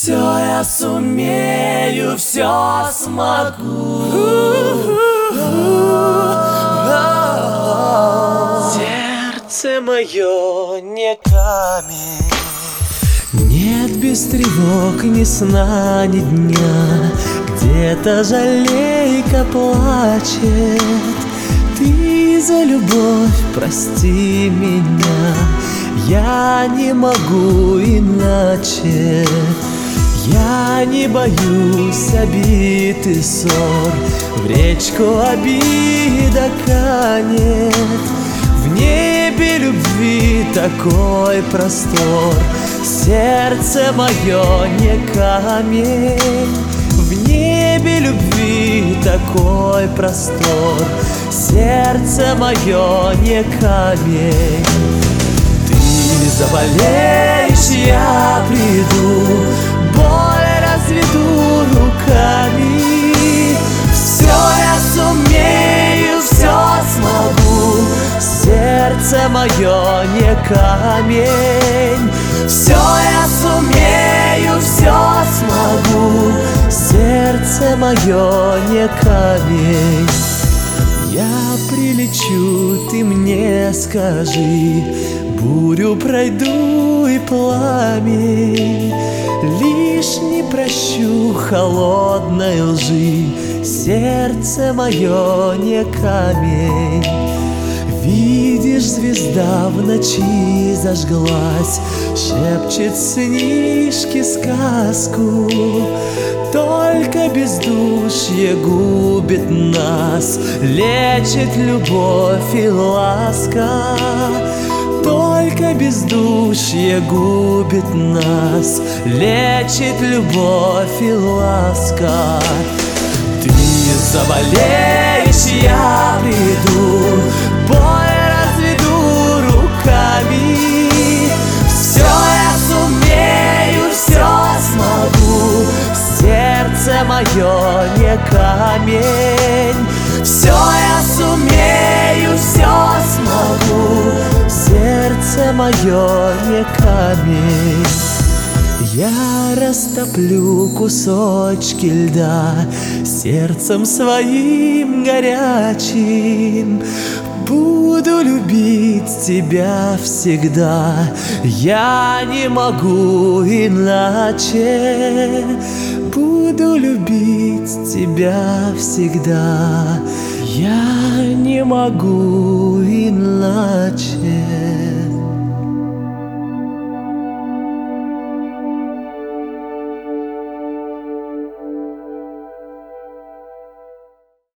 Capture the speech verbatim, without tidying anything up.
Все я сумею, все смогу. Сердце мое не камень. Нет без тревог ни сна, ни дня. Где-то жалейка плачет. Ты за любовь прости меня. Я не могу иначе. Я не боюсь обид и ссор. В речку обида канет. В небе любви такой простор. Сердце мое не камень. В небе любви такой простор. Сердце мое не камень. Ты заболеешь, я приду, боль разведу руками. Все я сумею, все смогу. Сердце мое не камень. Все я сумею, все смогу. Сердце мое не камень. Я прилечу, ты мне скажи, бурю пройду и пламень. Лишь не прощу холодной лжи. Сердце мое не камень. Видишь, звезда в ночи зажглась, шепчет сынишке сказку. Только бездушье губит нас, лечит любовь и ласка. Только бездушье губит нас, лечит любовь и ласка. Ты заболеешь, я приду, боль разведу руками. Все я сумею, все смогу. Сердце мое не камень. Все я сумею, все смогу. Сердце мое не камень. Я растоплю кусочки льда сердцем своим горячим. Буду любить тебя всегда. Я не могу иначе. Буду любить тебя всегда. Я не могу иначе.